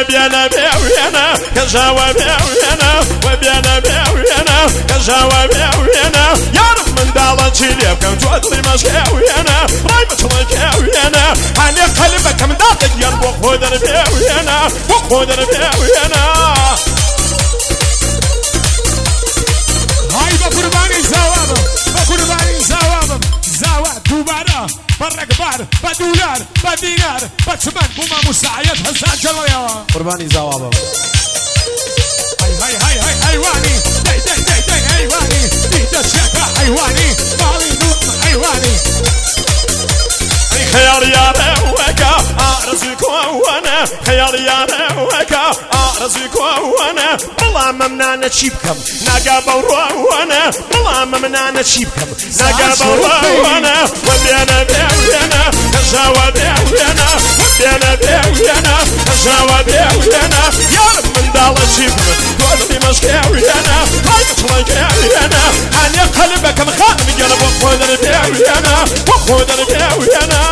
وبيانا بيانا كجاوا بيانا وبيانا بيانا كجاوا بيانا يا رب من دالة شيلي كم تودري مشاوينا راي مشاوينا هاني قلبك من دالة يربو خودر بيانا وخودر بيانا هاي بقرباني زوابم بقرباني زوابم زواب دوباره بالرقبار بدولار بدينار بتمن بوما مساعد هزان جلويا قرباني زوابم هاي هاي هاي حيواني داي داي داي داي حيواني دي دشيكا حيواني مالي نوم حيواني خيال يا روكا أرزق وانا خيال يا روكا أرزق وانا والله ممنا نشيبكم نقابل وانا والله ممنا نشيبكم نقابل وانا وبيانا بيانا كجاوا بيانا وبيانا بيانا كجاوا بيانا يا رب من دال شيبكم تودري مشكاوينا هاي مشكاوينا هاني قلبك مخانم جنب وخودر بيانا وخودر بيانا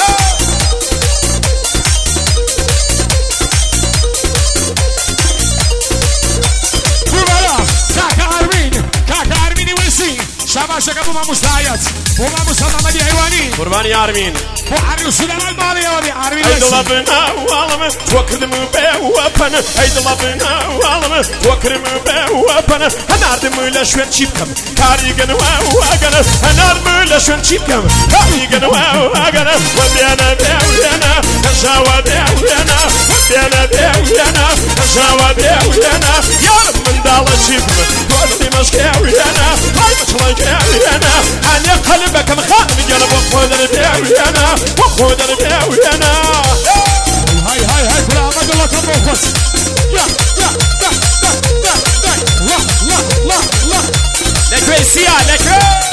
كاكا أرميني ويسي شباشك أبو ماموس لايت أبو ماموس محمدي حيواني قرباني يا أرمين وحري السودان المالي يا ودي أرمين هيد لبنا والم توكرم بوابن هيد لبنا والم توكرم بوابن هنردم لشون شيبكم كاريجن واغن هنردم لشون شيبكم كاريجن واغن وبيانا بيانا كجاوا بيانا وبيانا بيانا كجاوا بيانا يا رب من دال شيبكم تودري مشكاوينا هاي مشكاوينا هاني قلبك مخانم جنب وخودر بيانا وخودر بيانا هاي هاي هاي كل عمد الله كم وقت يا يا يا يا يا لا لا لا لا لكوي سيا لكوي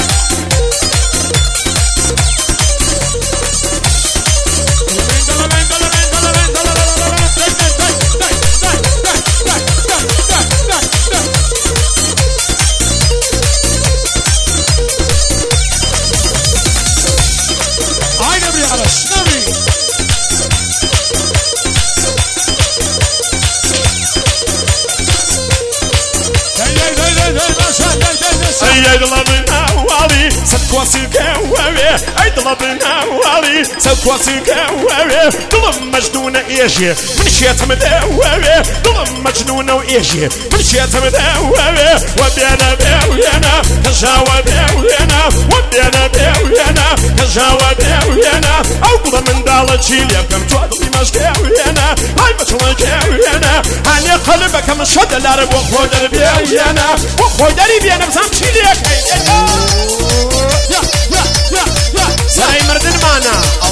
أيد لبنا والي سكواسي كواري أيد لبنا والي سكواسي كواري ظلم مجنون إيجي من شيت مدواري ظلم مجنون وإيجي من شيت مدواري وبيانا بيانا كجاوا بيانا وبيانا بيانا كجاوا بيانا أوقظ من دال تشيليا كم تودري مشكاوينا هاي مشكاوينا هاني قلبك مشهد العرب وخودر بيانا وخودر بيانا بسام تشيليا سراي مردن معنا